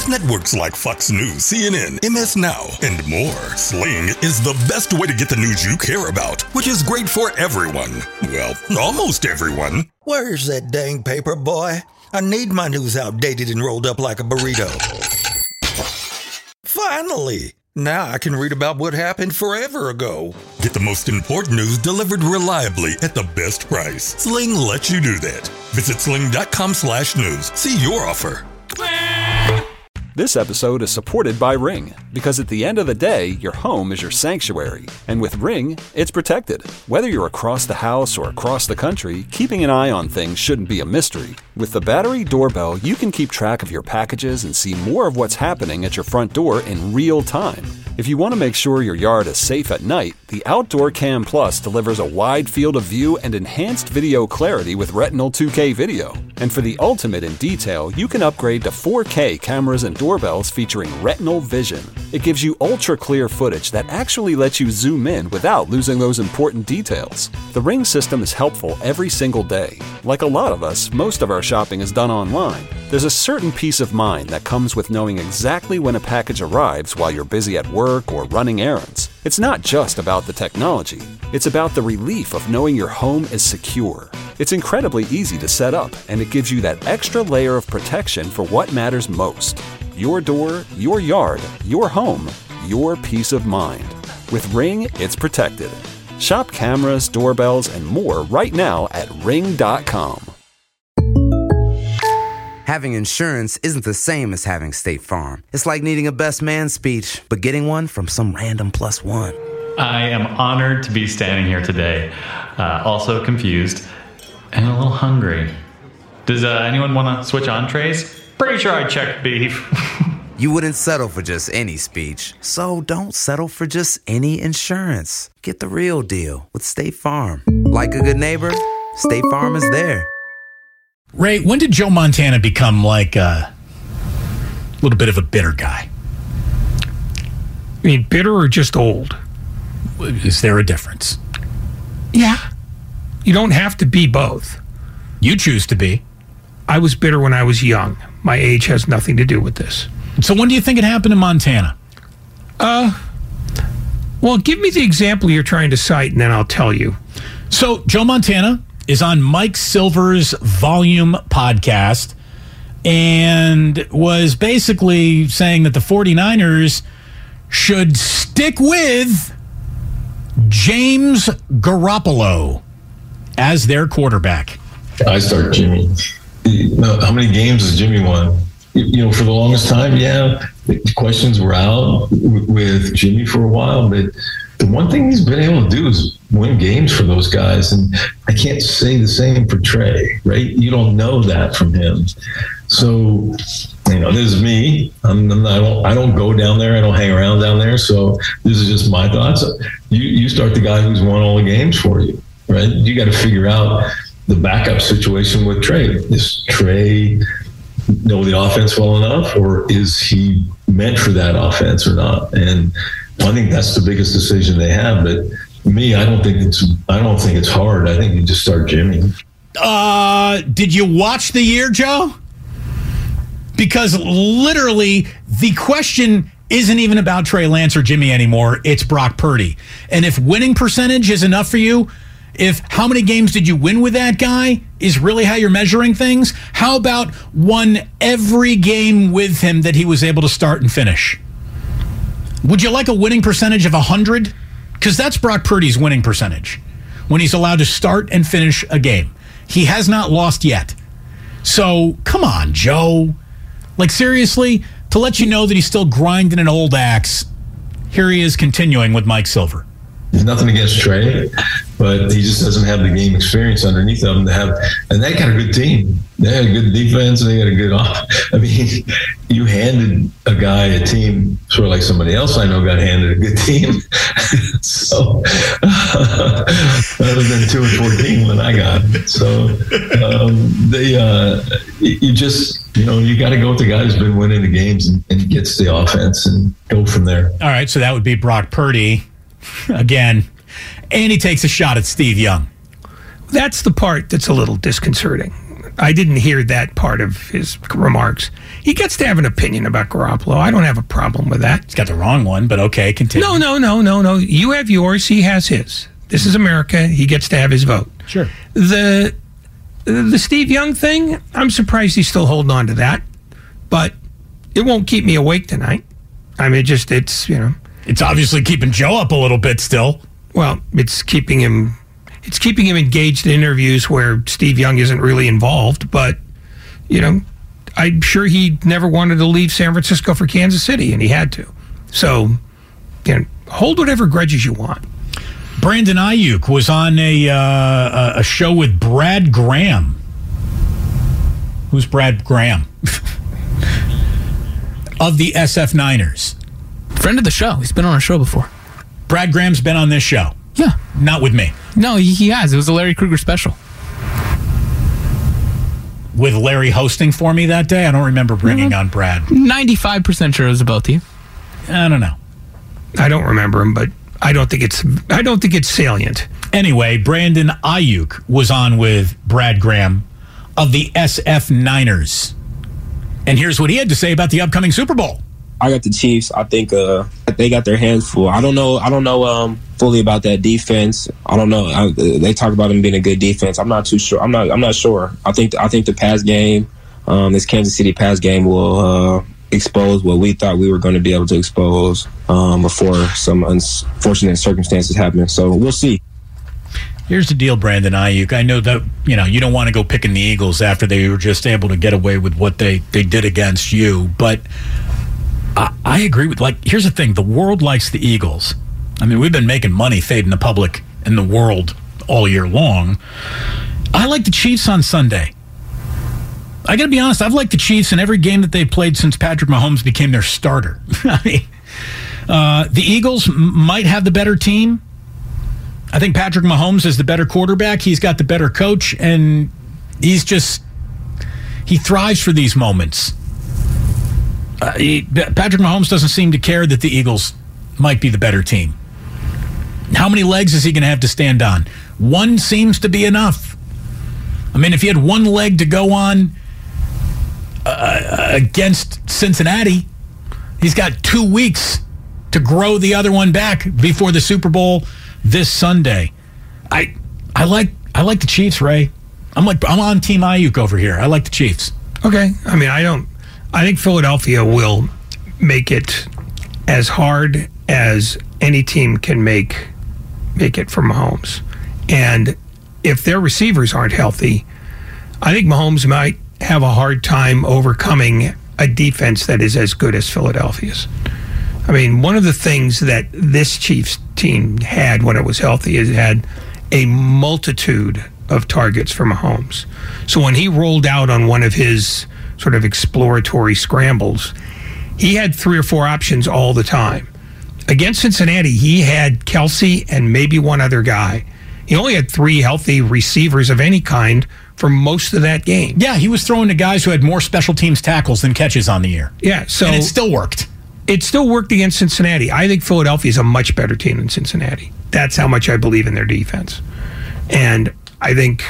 With networks like Fox News, CNN, MS Now, and more, Sling is the best way to get the news you care about, which is great for everyone. Well, almost everyone. Where's that dang paper, boy? I need my news outdated and rolled up like a burrito. Finally! Now I can read about what happened forever ago. Get the most important news delivered reliably at the best price. Sling lets you do that. Visit sling.com/news. See your offer. This episode is supported by Ring, because at the end of the day, your home is your sanctuary. And with Ring, it's protected. Whether you're across the house or across the country, keeping an eye on things shouldn't be a mystery. With the battery doorbell, you can keep track of your packages and see more of what's happening at your front door in real time. If you want to make sure your yard is safe at night, the Outdoor Cam Plus delivers a wide field of view and enhanced video clarity with Retinal 2K video. And for the ultimate in detail, you can upgrade to 4K cameras and doorbells featuring Retinal Vision. It gives you ultra-clear footage that actually lets you zoom in without losing those important details. The Ring system is helpful every single day. Like a lot of us, most of our shopping is done online. There's a certain peace of mind that comes with knowing exactly when a package arrives while you're busy at work or running errands. It's not just about the technology. It's about the relief of knowing your home is secure. It's incredibly easy to set up, and it gives you that extra layer of protection for what matters most. Your door, your yard, your home, your peace of mind. With Ring, it's protected. Shop cameras, doorbells, and more right now at ring.com. Having insurance isn't the same as having State Farm. It's like needing a best man speech, but getting one from some random plus one. I am honored to be standing here today, also confused and a little hungry. Does anyone want to switch entrees? Pretty sure I checked beef. You wouldn't settle for just any speech, so don't settle for just any insurance. Get the real deal with State Farm. Like a good neighbor, State Farm is there. Ray, when did Joe Montana become like a little bit of a bitter guy? I mean, bitter or just old? Is there a difference? Yeah. You don't have to be both. You choose to be. I was bitter when I was young. My age has nothing to do with this. So when do you think it happened in Montana? Well, give me the example you're trying to cite, and then I'll tell you. So Joe Montana is on Mike Silver's Volume podcast and was basically saying that the 49ers should stick with James Garoppolo as their quarterback. I start Jimmy. How many games has Jimmy won? For the longest time, the questions were out with Jimmy for a while, but the one thing he's been able to do is win games for those guys. And I can't say the same for Trey, right? You don't know that from him. So, this is me. I don't go down there. I don't hang around down there. So this is just my thoughts. You start the guy who's won all the games for you, right? You got to figure out the backup situation with Trey. Is Trey know the offense well enough, or is he meant for that offense or not? And I think that's the biggest decision they have. But me, I don't think it's hard. I think you just start Jimmy. Did you watch the year, Joe? Because literally the question isn't even about Trey Lance or Jimmy anymore. It's Brock Purdy. And if winning percentage is enough for you, if how many games did you win with that guy is really how you're measuring things, how about won every game with him that he was able to start and finish? Would you like a winning percentage of 100? Because that's Brock Purdy's winning percentage when he's allowed to start and finish a game. He has not lost yet. So, come on, Joe. Like, seriously, to let you know that he's still grinding an old axe, here he is continuing with Mike Silver. There's nothing against Trey, but he just doesn't have the game experience underneath them to have. And they got a good team. They had a good defense. They got a good off. I mean, you handed a guy a team sort of like somebody else I know got handed a good team. So other than 2-14 when I got it. So you got to go with the guy who's been winning the games and gets the offense and go from there. All right, so that would be Brock Purdy. Again, and he takes a shot at Steve Young. That's the part that's a little disconcerting. I didn't hear that part of his remarks. He gets to have an opinion about Garoppolo. I don't have a problem with that. He's got the wrong one, but okay, continue. No. You have yours. He has his. This is America. He gets to have his vote. Sure. The Steve Young thing, I'm surprised he's still holding on to that. But it won't keep me awake tonight. I mean, it's, you know. It's obviously keeping Joe up a little bit still. Well, it's keeping him engaged in interviews where Steve Young isn't really involved. But, you know, I'm sure he never wanted to leave San Francisco for Kansas City, and he had to. So, you know, hold whatever grudges you want. Brandon Ayuk was on a show with Brad Graham. Who's Brad Graham? Of the SF Niners. Friend of the show. He's been on our show before. Brad Graham's been on this show. Yeah. Not with me. No, he has. It was a Larry Krueger special. With Larry hosting for me that day? I don't remember bringing on Brad. 95% sure it was about you. I don't know. I don't remember him, but I don't think it's salient. Anyway, Brandon Ayuk was on with Brad Graham of the SF Niners. And here's what he had to say about the upcoming Super Bowl. I got the Chiefs. I think they got their hands full. I don't know fully about that defense. I don't know. They talk about them being a good defense. I'm not too sure. I'm not sure. I think the pass game, this Kansas City pass game, will expose what we thought we were going to be able to expose before some unfortunate circumstances happen. So we'll see. Here's the deal, Brandon Ayuk. I know that you don't want to go picking the Eagles after they were just able to get away with what they did against you, but I agree with, here's the thing. The world likes the Eagles. I mean, we've been making money fading the public and the world all year long. I like the Chiefs on Sunday. I got to be honest, I've liked the Chiefs in every game that they've played since Patrick Mahomes became their starter. I mean, the Eagles might have the better team. I think Patrick Mahomes is the better quarterback. He's got the better coach, and he thrives for these moments. Patrick Mahomes doesn't seem to care that the Eagles might be the better team. How many legs is he going to have to stand on? One seems to be enough. I mean, if he had one leg to go on against Cincinnati, he's got 2 weeks to grow the other one back before the Super Bowl this Sunday. I like the Chiefs, Ray. I'm on Team Ayuk over here. I like the Chiefs. Okay. I mean, I think Philadelphia will make it as hard as any team can make it for Mahomes. And if their receivers aren't healthy, I think Mahomes might have a hard time overcoming a defense that is as good as Philadelphia's. I mean, one of the things that this Chiefs team had when it was healthy is it had a multitude of targets for Mahomes. So when he rolled out on one of his sort of exploratory scrambles, he had 3 or 4 options all the time. Against Cincinnati, he had Kelsey and maybe one other guy. He only had 3 healthy receivers of any kind for most of that game. Yeah, he was throwing to guys who had more special teams tackles than catches on the year. Yeah, and it still worked. It still worked against Cincinnati. I think Philadelphia is a much better team than Cincinnati. That's how much I believe in their defense. And I think,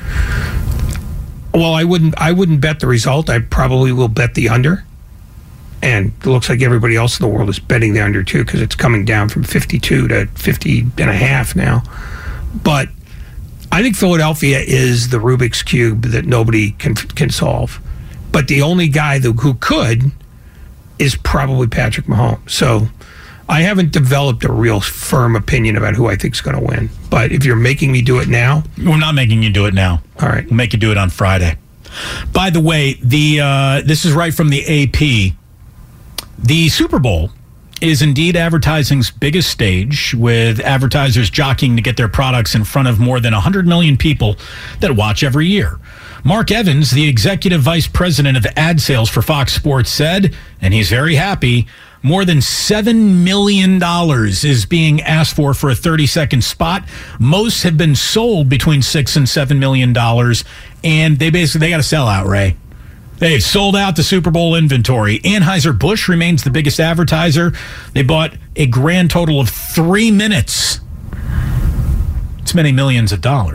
well, I wouldn't bet the result. I probably will bet the under. And it looks like everybody else in the world is betting the under too, because it's coming down from 52 to 50.5 now. But I think Philadelphia is the Rubik's Cube that nobody can solve. But the only guy who could is probably Patrick Mahomes. So I haven't developed a real firm opinion about who I think is going to win. But if you're making me do it now... We're not making you do it now. All right. We'll make you do it on Friday. By the way, this is right from the AP. The Super Bowl is indeed advertising's biggest stage, with advertisers jockeying to get their products in front of more than 100 million people that watch every year. Mark Evans, the executive vice president of ad sales for Fox Sports, said, and he's very happy, more than $7 million is being asked for a 30-second spot. Most have been sold between $6 and $7 million, and they got to sell out, Ray. They've sold out the Super Bowl inventory. Anheuser-Busch remains the biggest advertiser. They bought a grand total of 3 minutes. It's many millions of dollars.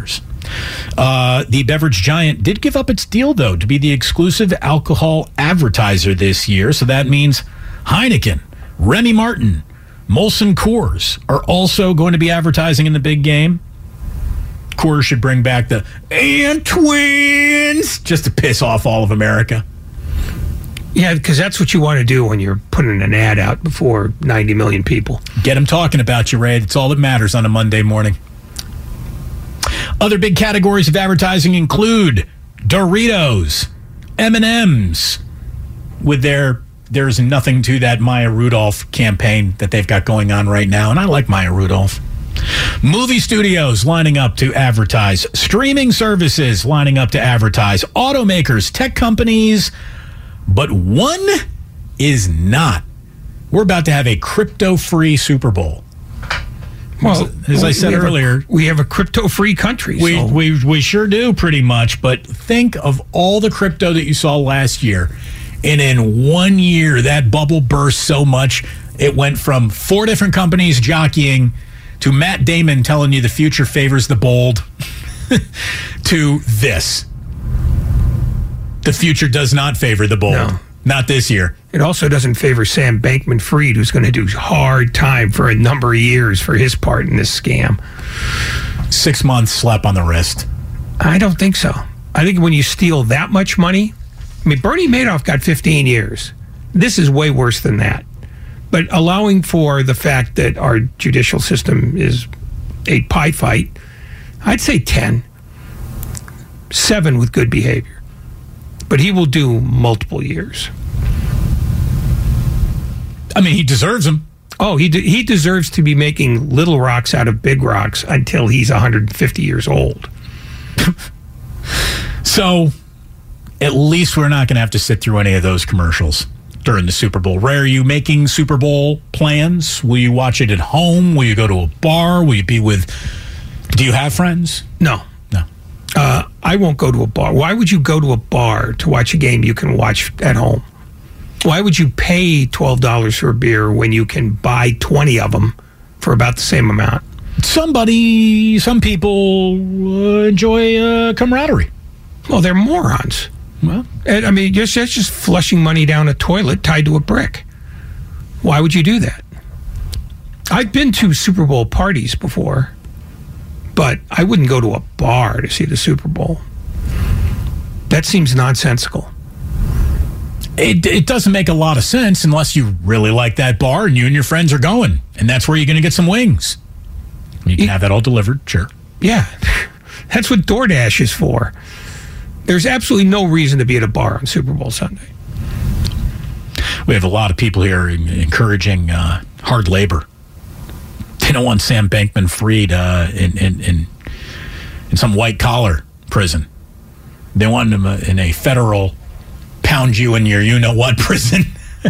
The beverage giant did give up its deal, though, to be the exclusive alcohol advertiser this year. So that means Heineken, Remy Martin, Molson Coors are also going to be advertising in the big game. Coors should bring back the "and twins" just to piss off all of America. Yeah, because that's what you want to do when you're putting an ad out before 90 million people. Get them talking about you, Ray. It's all that matters on a Monday morning. Other big categories of advertising include Doritos, M&M's, with There's Nothing to That Maya Rudolph campaign that they've got going on right now, and I like Maya Rudolph. Movie studios lining up to advertise. Streaming services lining up to advertise. Automakers, tech companies. But one is not. We're about to have a crypto-free Super Bowl. Well, as I said earlier, we have a crypto-free country. We sure do, pretty much. But think of all the crypto that you saw last year. And in 1 year, that bubble burst so much, it went from 4 different companies jockeying to Matt Damon telling you the future favors the bold to this. The future does not favor the bold. No. Not this year. It also doesn't favor Sam Bankman-Fried, who's going to do hard time for a number of years for his part in this scam. 6 months slap on the wrist. I don't think so. I think when you steal that much money, I mean, Bernie Madoff got 15 years. This is way worse than that. But allowing for the fact that our judicial system is a pie fight, I'd say 10. 7 with good behavior. But he will do multiple years. I mean, he deserves them. Oh, he deserves to be making little rocks out of big rocks until he's 150 years old. So, at least we're not going to have to sit through any of those commercials during the Super Bowl. Ray, are you making Super Bowl plans? Will you watch it at home? Will you go to a bar? Will you be with... Do you have friends? No. I won't go to a bar. Why would you go to a bar to watch a game you can watch at home? Why would you pay $12 for a beer when you can buy 20 of them for about the same amount? Some people enjoy camaraderie. Well, they're morons. Well, I mean, that's just flushing money down a toilet tied to a brick. Why would you do that? I've been to Super Bowl parties before, but I wouldn't go to a bar to see the Super Bowl. That seems nonsensical. It doesn't make a lot of sense unless you really like that bar and you and your friends are going. And that's where you're going to get some wings. You can have that all delivered, sure. Yeah, that's what DoorDash is for. There's absolutely no reason to be at a bar on Super Bowl Sunday. We have a lot of people here encouraging hard labor. They don't want Sam Bankman-Fried in some white-collar prison. They want him in a federal pound-you-in-your-you-know-what prison.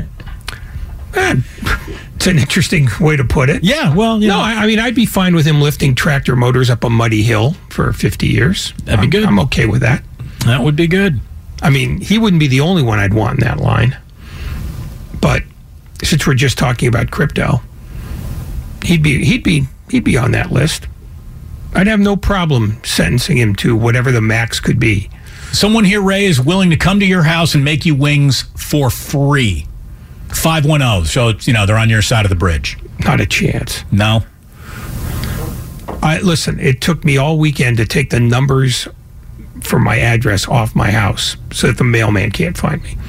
It's an interesting way to put it. Yeah, well, I mean, I'd be fine with him lifting tractor motors up a muddy hill for 50 years. That'd be good. I'm okay with that. That would be good. I mean, he wouldn't be the only one I'd want in that line. But since we're just talking about crypto, he'd be on that list. I'd have no problem sentencing him to whatever the max could be. Someone here, Ray, is willing to come to your house and make you wings for free. 510. So, they're on your side of the bridge. Not a chance. No? Listen, it took me all weekend to take the numbers for my address off my house so that the mailman can't find me.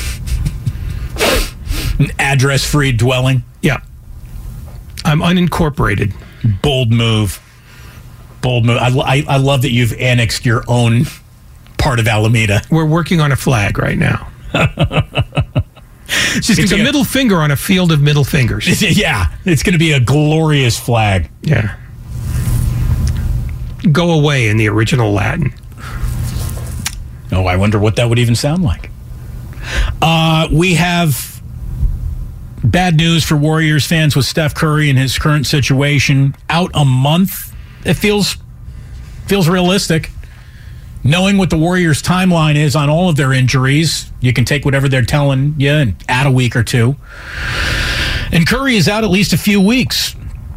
An address-free dwelling? Yeah. I'm unincorporated. Bold move. I love that you've annexed your own part of Alameda. We're working on a flag right now. It's a middle finger on a field of middle fingers. Yeah, it's going to be a glorious flag. Yeah. Go away in the original Latin. Oh, I wonder what that would even sound like. We have bad news for Warriors fans with Steph Curry and his current situation. Out a month. It feels realistic. Knowing what the Warriors' timeline is on all of their injuries, you can take whatever they're telling you and add a week or two. And Curry is out at least a few weeks.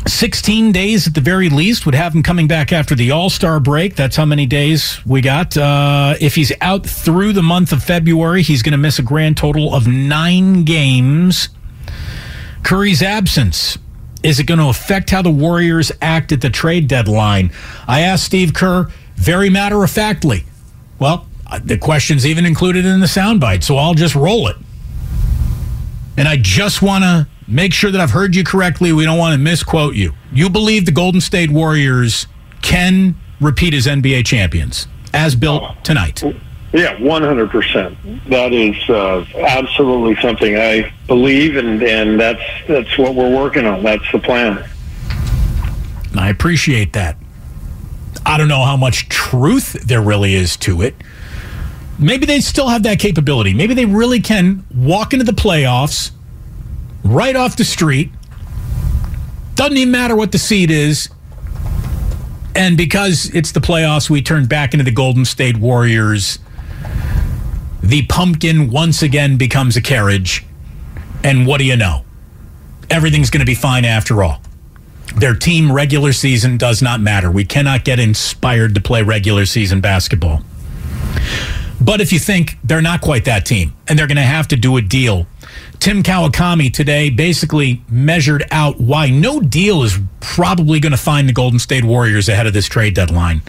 16 days at the very least would have him coming back after the All-Star break. That's how many days we got. If he's out through the month of February, he's going to miss a grand total of 9 games. Curry's absence, is it going to affect how the Warriors act at the trade deadline? I asked Steve Kerr very matter-of-factly. Well, the question's even included in the soundbite, so I'll just roll it. And I just want to make sure that I've heard you correctly. We don't want to misquote you. You believe the Golden State Warriors can repeat as NBA champions, as built tonight? Yeah, 100%. That is absolutely something I believe, and that's what we're working on. That's the plan. I appreciate that. I don't know how much truth there really is to it. Maybe they still have that capability. Maybe they really can walk into the playoffs right off the street. Doesn't even matter what the seed is. And because it's the playoffs, we turn back into the Golden State Warriors. The pumpkin once again becomes a carriage. And what do you know? Everything's going to be fine after all. Their team regular season does not matter. We cannot get inspired to play regular season basketball. But if you think they're not quite that team and they're going to have to do a deal, Tim Kawakami today basically measured out why no deal is probably going to find the Golden State Warriors ahead of this trade deadline.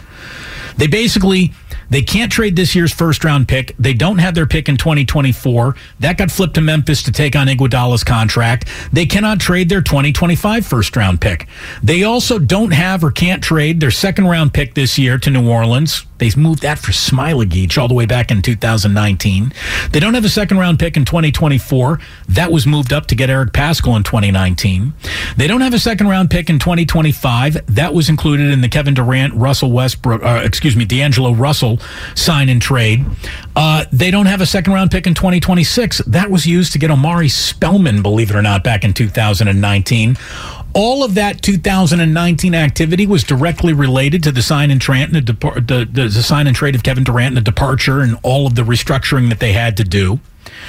They can't trade this year's first-round pick. They don't have their pick in 2024. That got flipped to Memphis to take on Iguodala's contract. They cannot trade their 2025 first-round pick. They also don't have or can't trade their second-round pick this year to New Orleans. They moved that for Smailagic all the way back in 2019. They don't have a second-round pick in 2024. That was moved up to get Eric Paschall in 2019. They don't have a second-round pick in 2025. That was included in the Kevin Durant, D'Angelo Russell sign and trade. They don't have a second-round pick in 2026. That was used to get Omari Spellman, believe it or not, back in 2019. All of that 2019 activity was directly related to the sign and trade and the sign and trade of Kevin Durant and the departure and all of the restructuring that they had to do.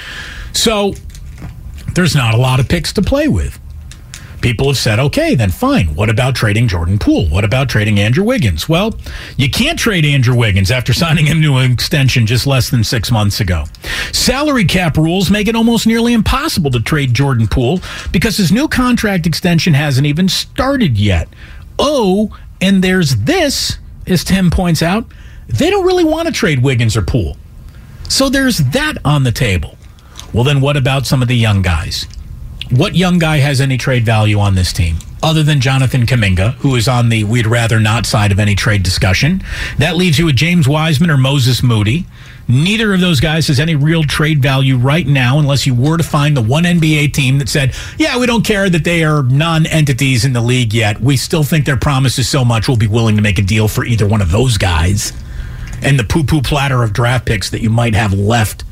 So there's not a lot of picks to play with. People have said, okay, then fine. What about trading Jordan Poole? What about trading Andrew Wiggins? Well, you can't trade Andrew Wiggins after signing him to an extension just less than 6 months ago. Salary cap rules make it almost nearly impossible to trade Jordan Poole because his new contract extension hasn't even started yet. Oh, and there's this, as Tim points out, they don't really want to trade Wiggins or Poole. So there's that on the table. Well, then what about some of the young guys? What young guy has any trade value on this team other than Jonathan Kuminga, who is on the we'd rather not side of any trade discussion? That leaves you with James Wiseman or Moses Moody. Neither of those guys has any real trade value right now unless you were to find the one NBA team that said, yeah, we don't care that they are non-entities in the league yet. We still think their promise is so much we'll be willing to make a deal for either one of those guys. And the poo-poo platter of draft picks that you might have left.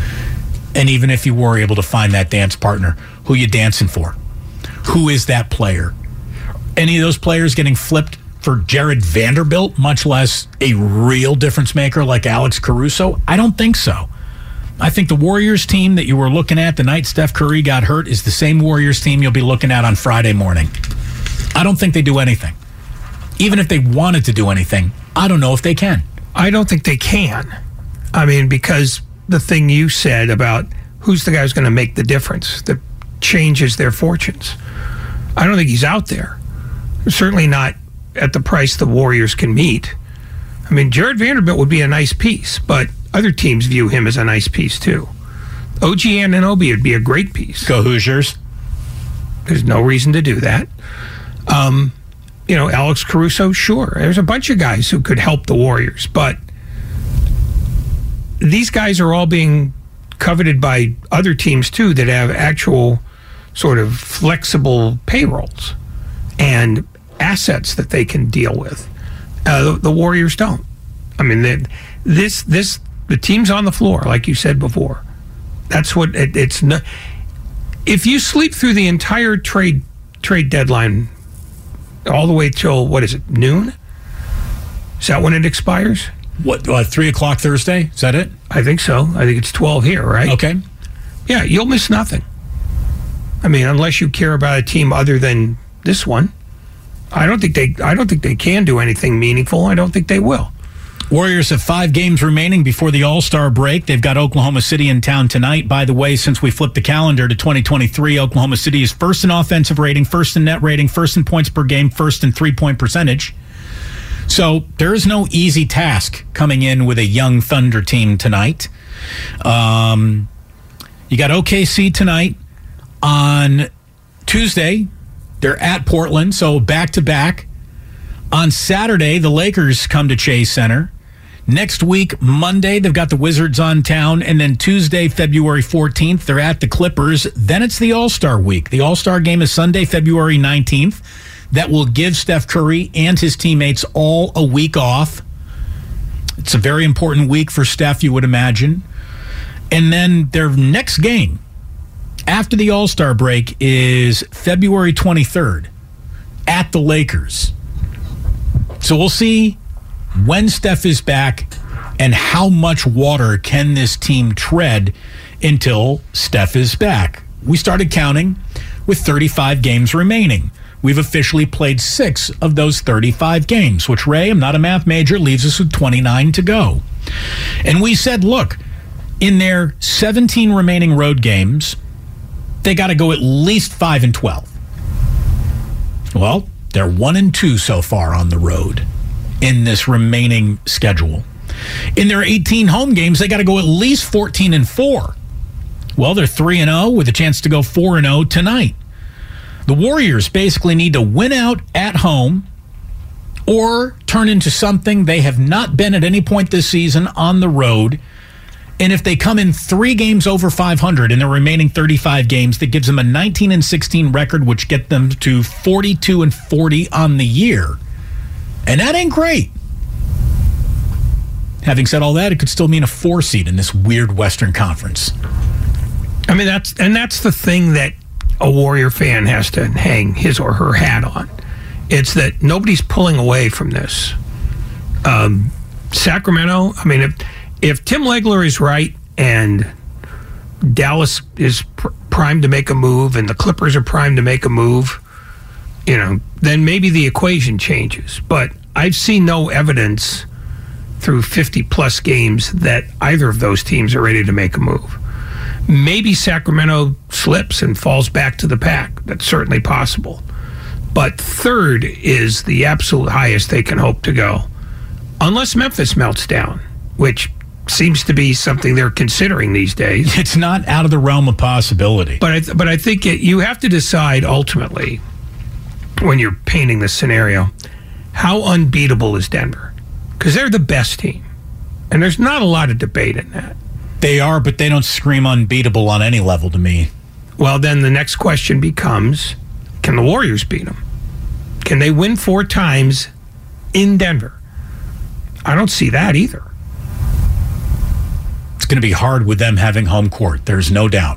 And even if you were able to find that dance partner, who you dancing for? Who is that player? Any of those players getting flipped for Jared Vanderbilt, much less a real difference maker like Alex Caruso? I don't think so. I think the Warriors team that you were looking at the night Steph Curry got hurt is the same Warriors team you'll be looking at on Friday morning. I don't think they do anything. Even if they wanted to do anything, I don't know if they can. I don't think they can. I mean, because the thing you said about who's the guy who's going to make the difference that changes their fortunes. I don't think he's out there. Certainly not at the price the Warriors can meet. I mean, Jared Vanderbilt would be a nice piece, but other teams view him as a nice piece too. OG Anunoby would be a great piece. Go Hoosiers. There's no reason to do that. Alex Caruso, sure. There's a bunch of guys who could help the Warriors, but these guys are all being coveted by other teams too that have actual sort of flexible payrolls and assets that they can deal with. The Warriors don't. I mean, the team's on the floor, like you said before. That's what it's not. If you sleep through the entire trade deadline all the way till, what is it, noon? Is that when it expires? What, 3 o'clock Thursday? Is that it? I think so. I think it's 12 here, right? Okay. Yeah, you'll miss nothing. I mean, unless you care about a team other than this one. I don't think they can do anything meaningful. I don't think they will. Warriors have 5 games remaining before the All-Star break. They've got Oklahoma City in town tonight. By the way, since we flipped the calendar to 2023, Oklahoma City is first in offensive rating, first in net rating, first in points per game, first in three-point percentage. So there is no easy task coming in with a young Thunder team tonight. You got OKC tonight. On Tuesday, they're at Portland, so back-to-back. On Saturday, the Lakers come to Chase Center. Next week, Monday, they've got the Wizards on town. And then Tuesday, February 14th, they're at the Clippers. Then it's the All-Star week. The All-Star game is Sunday, February 19th. That will give Steph Curry and his teammates all a week off. It's a very important week for Steph, you would imagine. And then their next game after the All-Star break is February 23rd at the Lakers. So we'll see when Steph is back and how much water can this team tread until Steph is back. We started counting with 35 games remaining. We've officially played 6 of those 35 games, which, Ray, I'm not a math major, leaves us with 29 to go. And we said, look, in their 17 remaining road games, they got to go at least 5-12. Well, they're 1-2 so far on the road in this remaining schedule. In their 18 home games, they got to go at least 14-4. Well, they're 3-0 with a chance to go 4-0 tonight. The Warriors basically need to win out at home or turn into something they have not been at any point this season on the road. And if they come in 3 games over 500 in their remaining 35 games, that gives them a 19-16 record, which get them to 42-40 on the year. And that ain't great. Having said all that, it could still mean a 4 seed in this weird Western Conference. I mean, that's the thing that a Warrior fan has to hang his or her hat on. It's that nobody's pulling away from this. Sacramento, I mean, if Tim Legler is right and Dallas is primed to make a move and the Clippers are primed to make a move, then maybe the equation changes. But I've seen no evidence through 50-plus games that either of those teams are ready to make a move. Maybe Sacramento slips and falls back to the pack. That's certainly possible. But third is the absolute highest they can hope to go, unless Memphis melts down, which seems to be something they're considering these days. It's not out of the realm of possibility. But I think you have to decide ultimately, when you're painting this scenario, how unbeatable is Denver? Because they're the best team. And there's not a lot of debate in that. They are, but they don't scream unbeatable on any level to me. Well, then the next question becomes, can the Warriors beat them? Can they win 4 times in Denver? I don't see that either. It's going to be hard with them having home court. There's no doubt.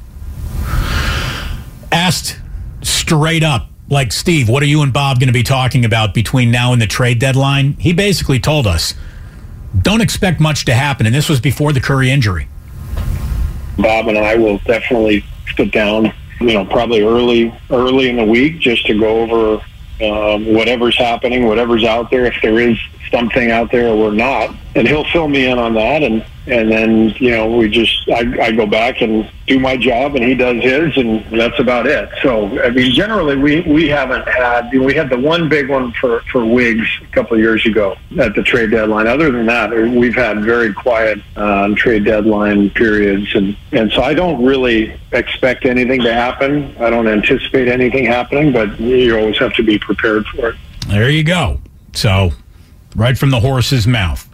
Asked straight up, like, Steve, what are you and Bob going to be talking about between now and the trade deadline? He basically told us, don't expect much to happen. And this was before the Curry injury. Bob and I will definitely sit down, probably early in the week just to go over whatever's happening, whatever's out there, if there is something out there or we're not. And he'll fill me in on that. And then, I go back and do my job and he does his, and that's about it. So, I mean, generally we haven't had, we had the one big one for Wiggs a couple of years ago at the trade deadline. Other than that, we've had very quiet trade deadline periods. And so I don't really expect anything to happen. I don't anticipate anything happening, but you always have to be prepared for it. There you go. So, right from the horse's mouth.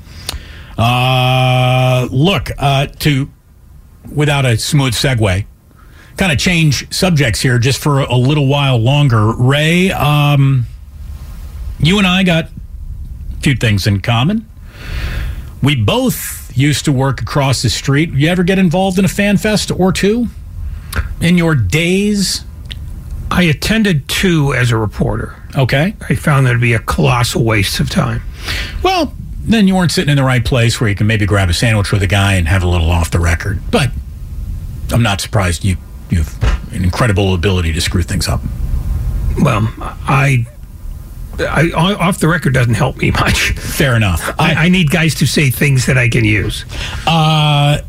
Without a smooth segue, kind of change subjects here just for a little while longer. Ray, you and I got a few things in common. We both used to work across the street. You ever get involved in a fan fest or two in your days? I attended 2 as a reporter. Okay. I found that to be a colossal waste of time. Well, then you weren't sitting in the right place where you can maybe grab a sandwich with a guy and have a little off the record. But I'm not surprised you have an incredible ability to screw things up. Well, I off the record doesn't help me much. Fair enough. I need guys to say things that I can use. I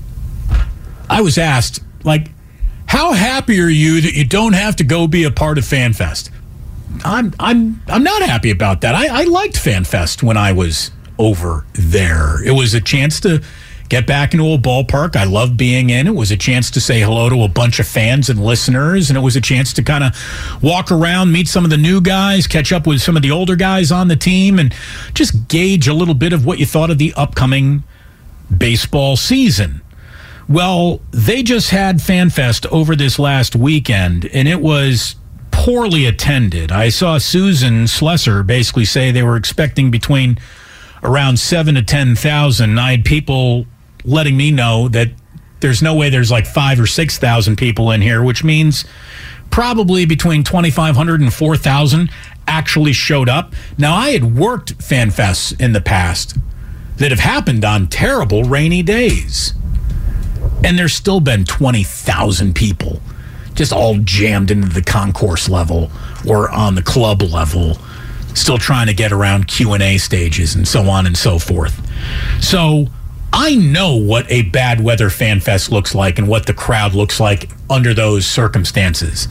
was asked, like, how happy are you that you don't have to go be a part of FanFest? I'm not happy about that. I liked FanFest when I was over there. It was a chance to get back into a ballpark I loved being in. It was a chance to say hello to a bunch of fans and listeners, and it was a chance to kind of walk around, meet some of the new guys, catch up with some of the older guys on the team, and just gauge a little bit of what you thought of the upcoming baseball season. Well, they just had FanFest over this last weekend, and it was poorly attended. I saw Susan Slesser basically say they were expecting between around 7,000 to 10,000. I had people letting me know that there's no way there's like 5,000 or 6,000 people in here, which means probably between 2,500 and 4,000 actually showed up. Now, I had worked FanFests in the past that have happened on terrible rainy days, and there's still been 20,000 people just all jammed into the concourse level or on the club level, still trying to get around Q&A stages and so on and so forth. So I know what a bad weather FanFest looks like and what the crowd looks like under those circumstances.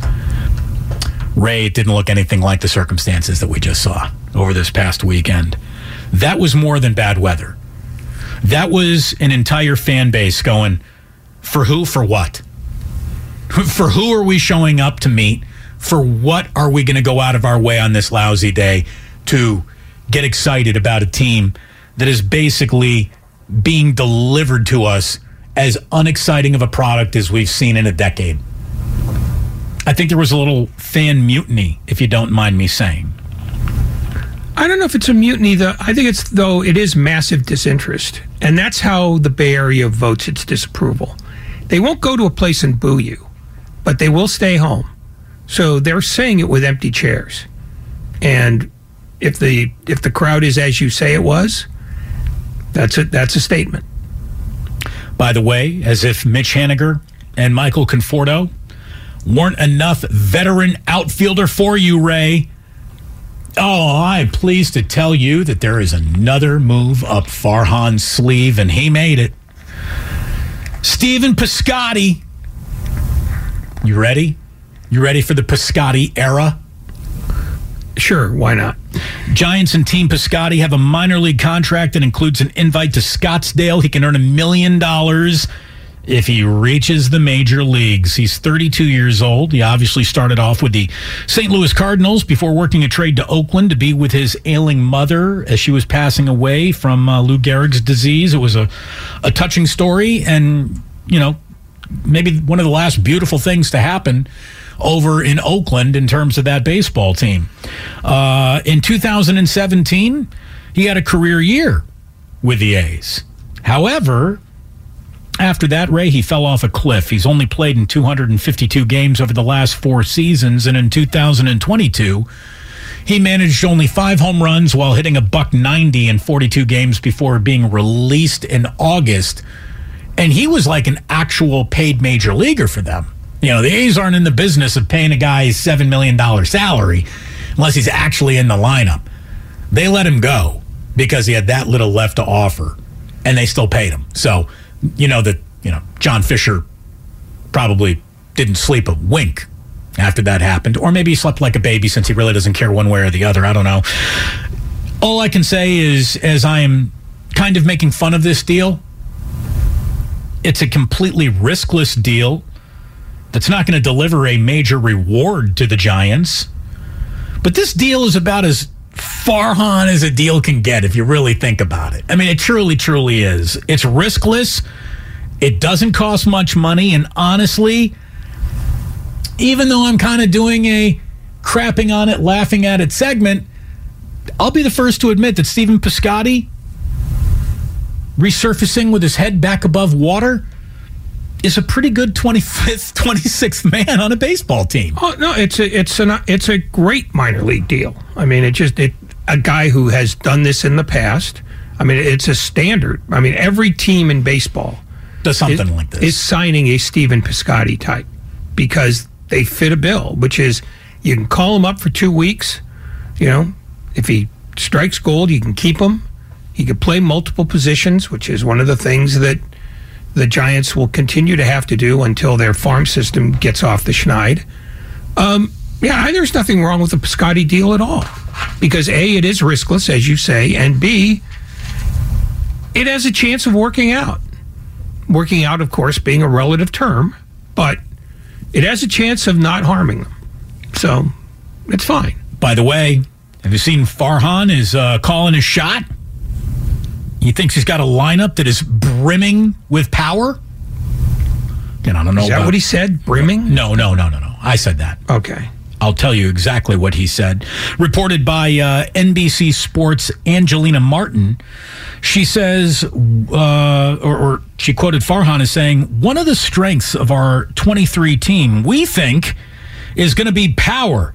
Ray, it didn't look anything like the circumstances that we just saw over this past weekend. That was more than bad weather. That was an entire fan base going, for who, for what? For who are we showing up to meet? For what are we going to go out of our way on this lousy day to get excited about a team that is basically being delivered to us as unexciting of a product as we've seen in a decade? I think there was a little fan mutiny, if you don't mind me saying. I don't know if it's a mutiny, though. I think it is massive disinterest. And that's how the Bay Area votes its disapproval. They won't go to a place and boo you, but they will stay home. So they're saying it with empty chairs. And if the crowd is as you say it was, that's a statement. By the way, as if Mitch Haniger and Michael Conforto weren't enough veteran outfielder for you, Ray. Oh, I'm pleased to tell you that there is another move up Farhan's sleeve, and he made it. Stephen Piscotty. You ready? You ready for the Piscotty era? Sure, why not? Giants and Team Piscotty have a minor league contract that includes an invite to Scottsdale. He can earn $1 million if he reaches the major leagues. He's 32 years old. He obviously started off with the St. Louis Cardinals before working a trade to Oakland to be with his ailing mother as she was passing away from Lou Gehrig's disease. It was a touching story, and, you know, maybe one of the last beautiful things to happen over in Oakland in terms of that baseball team. In 2017, he had a career year with the A's. However, after that, Ray, he fell off a cliff. He's only played in 252 games over the last 4 seasons, and in 2022, he managed only 5 home runs while hitting $190 in 42 games before being released in August. And he was like an actual paid major leaguer for them. You know, the A's aren't in the business of paying a guy his $7 million salary unless he's actually in the lineup. They let him go because he had that little left to offer, and they still paid him. So, John Fisher probably didn't sleep a wink after that happened. Or maybe he slept like a baby since he really doesn't care one way or the other. I don't know. All I can say is, as I am kind of making fun of this deal, it's a completely riskless deal that's not going to deliver a major reward to the Giants. But this deal is about as Farhan as a deal can get if you really think about it. I mean, it truly, truly is. It's riskless. It doesn't cost much money. And honestly, even though I'm kind of doing a crapping on it, laughing at it segment, I'll be the first to admit that Stephen Piscotty resurfacing with his head back above water is a pretty good 25th, 26th man on a baseball team. Oh no, it's a great minor league deal. I mean, a guy who has done this in the past. I mean, it's a standard. I mean, every team in baseball does something like this. Is signing a Stephen Piscotty type because they fit a bill, which is you can call him up for 2 weeks, If he strikes gold, you can keep him. He could play multiple positions, which is one of the things that the Giants will continue to have to do until their farm system gets off the schneid. There's nothing wrong with the Piscotty deal at all. Because A, it is riskless, as you say, and B, it has a chance of working out. Working out, of course, being a relative term, but it has a chance of not harming them. So, it's fine. By the way, have you seen Farhan is calling his shot? He thinks he's got a lineup that is brimming with power. And I don't know. Is that what he said? Brimming? No. I said that. Okay. I'll tell you exactly what he said. Reported by NBC Sports' Angelina Martin. She says, or she quoted Farhan as saying, one of the strengths of our 23 team, we think, is going to be power.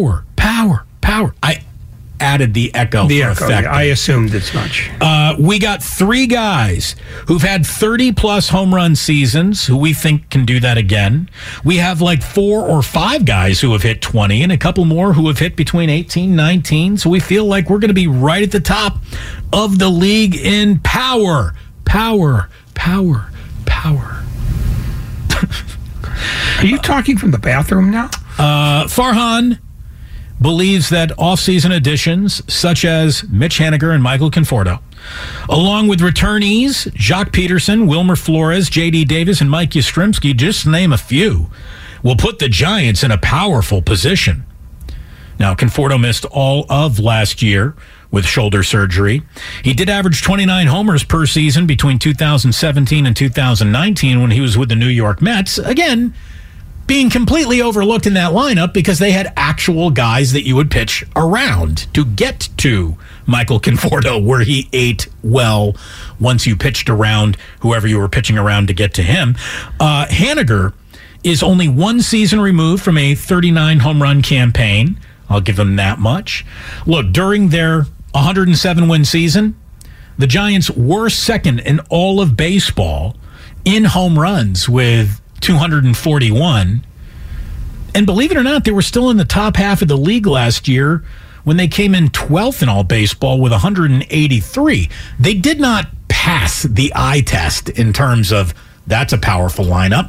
I added the echo for effect. Yeah, I assumed as much. We got 3 guys who've had 30-plus home run seasons who we think can do that again. We have like 4 or 5 guys who have hit 20 and a couple more who have hit between 18 and 19. So we feel like we're going to be right at the top of the league in power. Power. Are you talking from the bathroom now? Farhan believes that offseason additions such as Mitch Haniger and Michael Conforto, along with returnees Jock Peterson, Wilmer Flores, J.D. Davis, and Mike Yastrzemski, just to name a few, will put the Giants in a powerful position. Now, Conforto missed all of last year with shoulder surgery. He did average 29 homers per season between 2017 and 2019 when he was with the New York Mets. Again, being completely overlooked in that lineup because they had actual guys that you would pitch around to get to Michael Conforto, where he ate well once you pitched around whoever you were pitching around to get to him. Haniger is only 1 season removed from a 39 home run campaign. I'll give him that much. Look, during their 107-win season, the Giants were second in all of baseball in home runs with 241. And believe it or not, they were still in the top half of the league last year when they came in 12th in all baseball with 183. They did not pass the eye test in terms of that's a powerful lineup.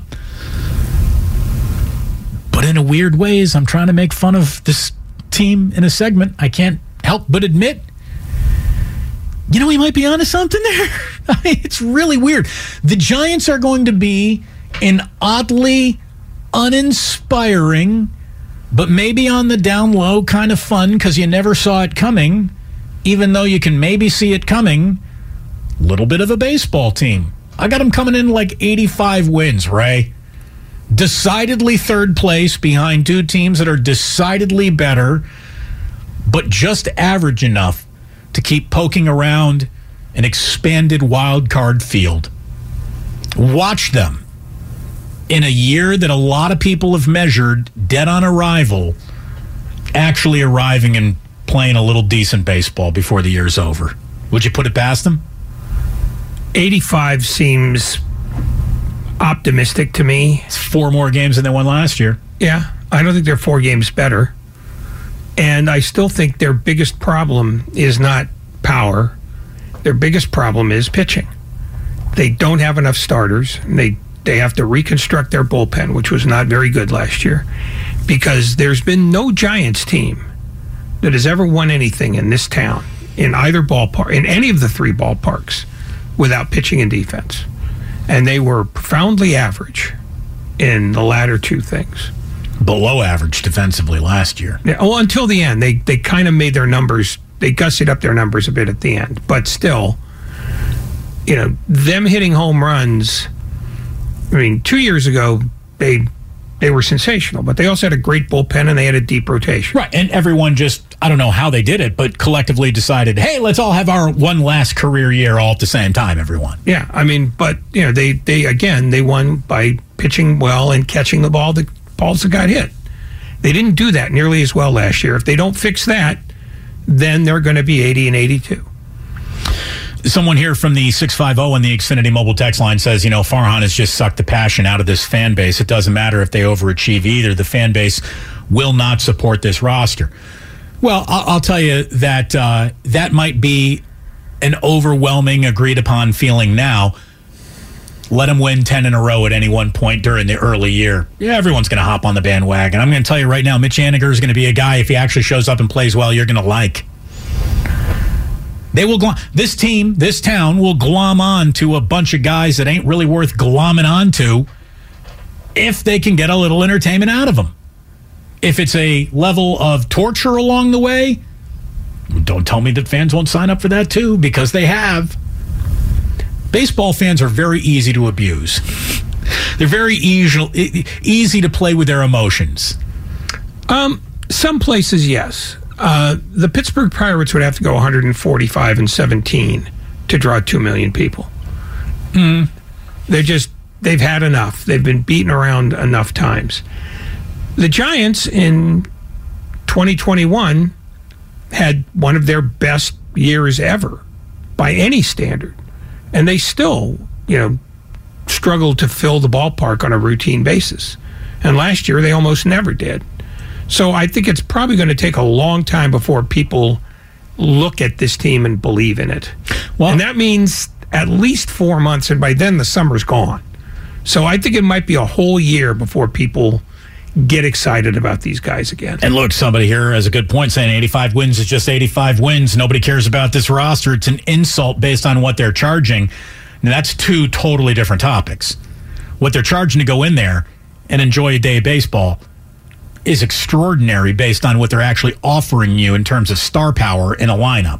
But in a weird ways, I'm trying to make fun of this team in a segment. I can't help but admit, you know, he might be onto something there. I mean, it's really weird. The Giants are going to be an oddly uninspiring, but maybe on the down low kind of fun because you never saw it coming, even though you can maybe see it coming, little bit of a baseball team. I got them coming in like 85 wins, Ray. Decidedly third place behind 2 teams that are decidedly better, but just average enough to keep poking around an expanded wild card field. Watch them in a year that a lot of people have measured dead on arrival, actually arriving and playing a little decent baseball before the year's over. Would you put it past them? 85 seems optimistic to me. It's 4 more games than they won last year. Yeah, I don't think they're 4 games better. And I still think their biggest problem is not power. Their biggest problem is pitching. They don't have enough starters. They have to reconstruct their bullpen, which was not very good last year, because there's been no Giants team that has ever won anything in this town, in either ballpark, in any of the 3 ballparks, without pitching and defense. And they were profoundly average in the latter 2 things. Below average defensively last year. Yeah, well, until the end. They kind of made their numbers, they gussied up their numbers a bit at the end. But still, you know, them hitting home runs, I mean, 2 years ago, they were sensational, but they also had a great bullpen and they had a deep rotation. Right, and everyone just, I don't know how they did it, but collectively decided, hey, let's all have our one last career year all at the same time, everyone. Yeah, I mean, but, you know, they won by pitching well and catching the balls that got hit. They didn't do that nearly as well last year. If they don't fix that, then they're going to be 80 and 82. Someone here from the 650 and the Xfinity mobile text line says, you know, Farhan has just sucked the passion out of this fan base. It doesn't matter if they overachieve either. The fan base will not support this roster. Well, I'll tell you that that might be an overwhelming, agreed-upon feeling now. Let them win 10 in a row at any one point during the early year. Yeah, everyone's going to hop on the bandwagon. I'm going to tell you right now, Mitch Haniger is going to be a guy, if he actually shows up and plays well, you're going to like. They will this team, this town will glom on to a bunch of guys that ain't really worth glomming on to if they can get a little entertainment out of them. If it's a level of torture along the way, don't tell me that fans won't sign up for that too, because they have. Baseball fans are very easy to abuse. They're very easy to play with their emotions. Some places, yes. The Pittsburgh Pirates would have to go 145-17 to draw 2 million people. They've had enough. They've been beaten around enough times. The Giants in 2021 had one of their best years ever by any standard. And they still, struggled to fill the ballpark on a routine basis. And last year, they almost never did. So I think it's probably going to take a long time before people look at this team and believe in it. Well, and that means at least 4 months, and by then the summer's gone. So I think it might be a whole year before people get excited about these guys again. And look, somebody here has a good point saying 85 wins is just 85 wins. Nobody cares about this roster. It's an insult based on what they're charging. Now, that's two totally different topics. What they're charging to go in there and enjoy a day of baseball is extraordinary based on what they're actually offering you in terms of star power in a lineup.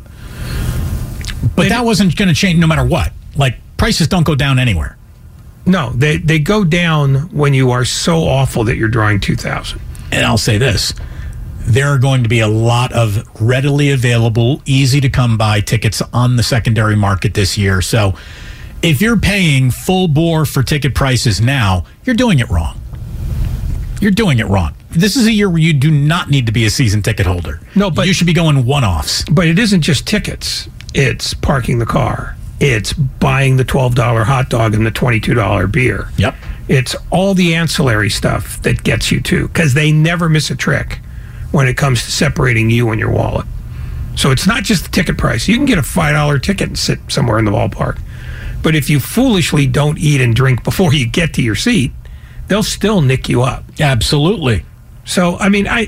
But that wasn't going to change no matter what. Like, prices don't go down anywhere. No, they go down when you are so awful that you're drawing 2,000. And I'll say this. There are going to be a lot of readily available, easy-to-come-by tickets on the secondary market this year. So if you're paying full bore for ticket prices now, you're doing it wrong. You're doing it wrong. This is a year where you do not need to be a season ticket holder. No, but you should be going one-offs. But it isn't just tickets. It's parking the car. It's buying the $12 hot dog and the $22 beer. Yep. It's all the ancillary stuff that gets you too, because they never miss a trick when it comes to separating you and your wallet. So it's not just the ticket price. You can get a $5 ticket and sit somewhere in the ballpark. But if you foolishly don't eat and drink before you get to your seat, they'll still nick you up. Absolutely. So, I mean,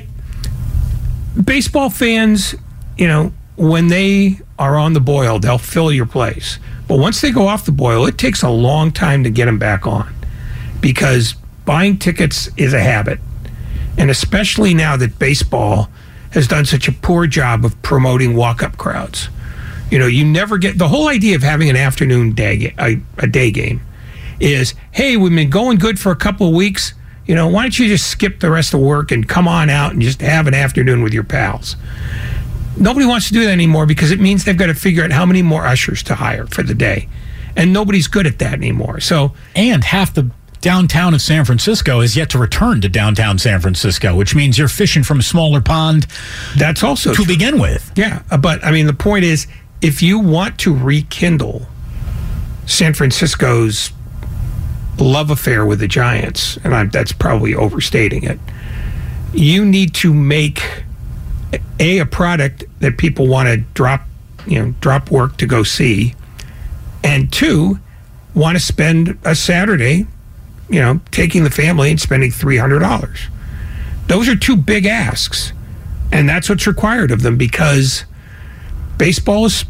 baseball fans, when they are on the boil, they'll fill your place. But once they go off the boil, it takes a long time to get them back on, because buying tickets is a habit. And especially now that baseball has done such a poor job of promoting walk-up crowds. You never get the whole idea of having an afternoon a day game is, hey, we've been going good for a couple of weeks. Why don't you just skip the rest of work and come on out and just have an afternoon with your pals? Nobody wants to do that anymore because it means they've got to figure out how many more ushers to hire for the day. And nobody's good at that anymore. And half the downtown of San Francisco is yet to return to downtown San Francisco, which means you're fishing from a smaller pond. That's also to begin with. Yeah, but I mean, the point is, if you want to rekindle San Francisco's love affair with the Giants, and that's probably overstating it, you need to make a product that people want to drop work to go see, and two, want to spend a Saturday, taking the family and spending $300. Those are two big asks, and that's what's required of them, because baseball is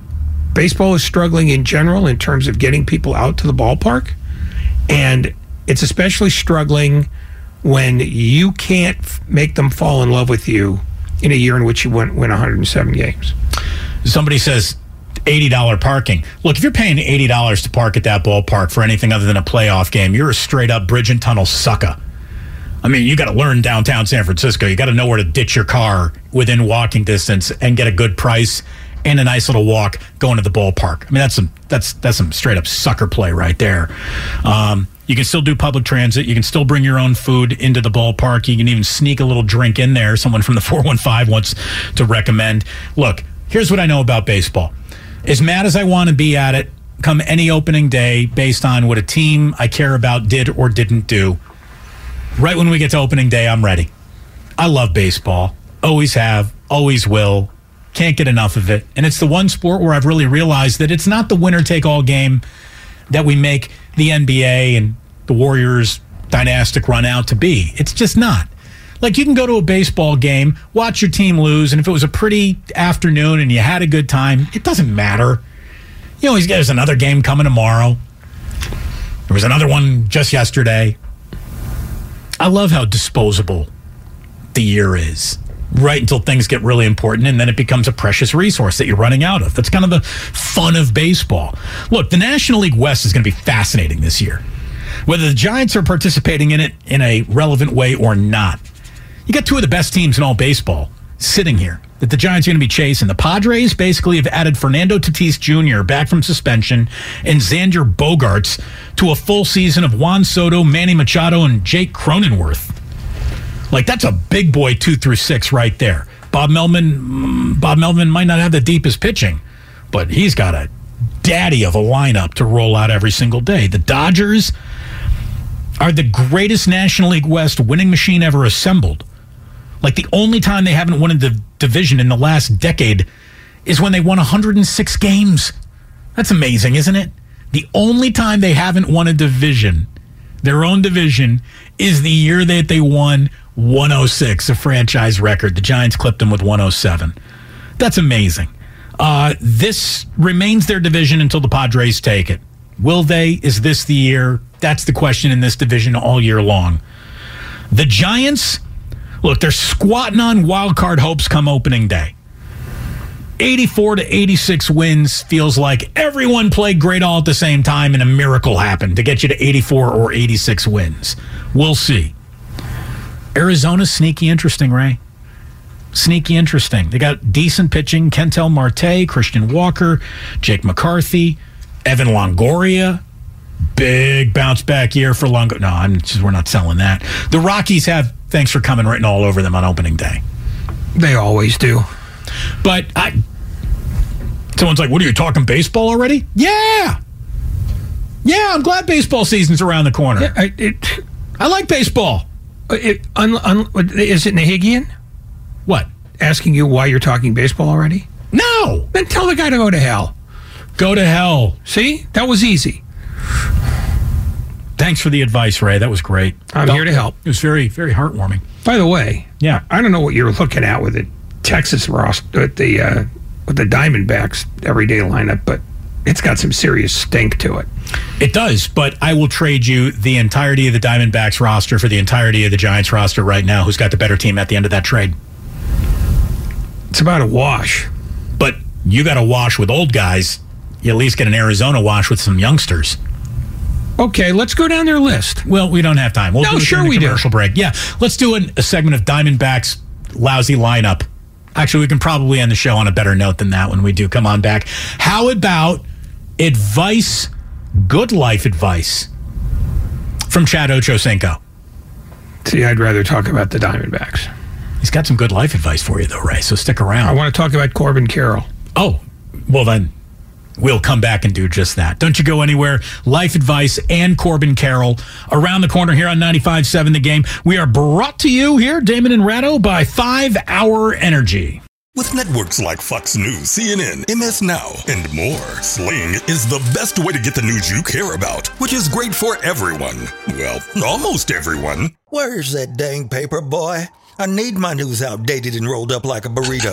struggling in general in terms of getting people out to the ballpark, and it's especially struggling when you can't make them fall in love with you in a year in which you win 107 games. Somebody says $80 parking. Look, if you're paying $80 to park at that ballpark for anything other than a playoff game, you're a straight-up bridge and tunnel sucker. I mean, you got to learn downtown San Francisco. You got to know where to ditch your car within walking distance and get a good price and a nice little walk going to the ballpark. I mean, that's some straight-up sucker play right there. You can still do public transit. You can still bring your own food into the ballpark. You can even sneak a little drink in there. Someone from the 415 wants to recommend. Look, here's what I know about baseball. As mad as I want to be at it, come any opening day, based on what a team I care about did or didn't do, right when we get to opening day, I'm ready. I love baseball. Always have, always will. Can't get enough of it. And it's the one sport where I've really realized that it's not the winner-take-all game that we make the NBA and the Warriors dynastic run out to be. It's just not. Like, you can go to a baseball game, watch your team lose, and if it was a pretty afternoon and you had a good time, it doesn't matter. You know, there's another game coming tomorrow. There was another one just yesterday. I love how disposable the year is, right until things get really important, and then it becomes a precious resource that you're running out of. That's kind of the fun of baseball. Look, the National League West is going to be fascinating this year, whether the Giants are participating in it in a relevant way or not. You got two of the best teams in all baseball sitting here that the Giants are going to be chasing. The Padres basically have added Fernando Tatis Jr. back from suspension and Xander Bogaerts to a full season of Juan Soto, Manny Machado, and Jake Cronenworth. Like, that's a big boy 2 through 6 right there. Bob Melvin might not have the deepest pitching, but he's got a daddy of a lineup to roll out every single day. The Dodgers are the greatest National League West winning machine ever assembled. Like, the only time they haven't won the division in the last decade is when they won 106 games. That's amazing, isn't it? The only time they haven't won a division, their own division, is the year that they won 106, a franchise record. The Giants clipped them with 107. That's amazing. This remains their division until the Padres take it. Will they? Is this the year? That's the question in this division all year long. The Giants, look, they're squatting on wild card hopes come opening day. 84 to 86 wins feels like everyone played great all at the same time and a miracle happened to get you to 84 or 86 wins. We'll see. Arizona's sneaky interesting, Ray. Sneaky interesting. They got decent pitching. Kentel Marte, Christian Walker, Jake McCarthy, Evan Longoria. Big bounce back year for Longoria. No, we're not selling that. The Rockies have thanks for coming written all over them on opening day. They always do. But someone's like, what are you talking baseball already? Yeah, I'm glad baseball season's around the corner. Yeah, I like baseball. Is it Nahigian? What? Asking you why you're talking baseball already? No. Then tell the guy to go to hell. Go to hell. See? That was easy. Thanks for the advice, Ray. That was great. I'm here to help. It was very, very heartwarming. By the way, yeah, I don't know what you're looking at with the Texas roster, with the Diamondbacks everyday lineup, but it's got some serious stink to it. It does, but I will trade you the entirety of the Diamondbacks roster for the entirety of the Giants roster right now. Who's got the better team at the end of that trade? It's about a wash. But you got a wash with old guys. You at least get an Arizona wash with some youngsters. Okay, let's go down their list. Well, we don't have time. We'll do it during the commercial break. Yeah, let's do a segment of Diamondbacks' lousy lineup. Actually, we can probably end the show on a better note than that when we do come on back. How about advice, good life advice from Chad Ochocinco? See, I'd rather talk about the Diamondbacks. He's got some good life advice for you, though, Ray, so stick around. I want to talk about Corbin Carroll. Oh, well then, we'll come back and do just that. Don't you go anywhere. Life advice and Corbin Carroll around the corner here on 95.7 The Game. We are brought to you here, Damon and Ratto, by 5 Hour Energy. With networks like Fox News, CNN, MS Now, and more, Sling is the best way to get the news you care about, which is great for everyone. Well, almost everyone. Where's that dang paper, boy? I need my news outdated and rolled up like a burrito.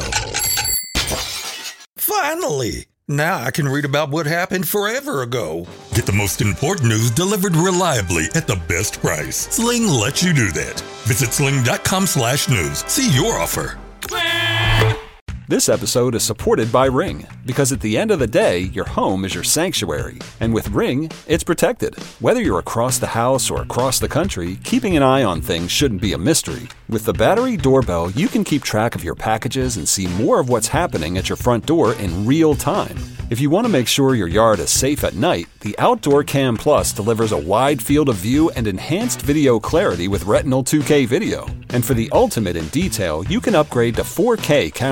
Finally! Now I can read about what happened forever ago. Get the most important news delivered reliably at the best price. Sling lets you do that. Visit sling.com/news. See your offer. This episode is supported by Ring, because at the end of the day, your home is your sanctuary. And with Ring, it's protected. Whether you're across the house or across the country, keeping an eye on things shouldn't be a mystery. With the Battery Doorbell, you can keep track of your packages and see more of what's happening at your front door in real time. If you want to make sure your yard is safe at night, the Outdoor Cam Plus delivers a wide field of view and enhanced video clarity with Retinal 2K video. And for the ultimate in detail, you can upgrade to 4K cameras and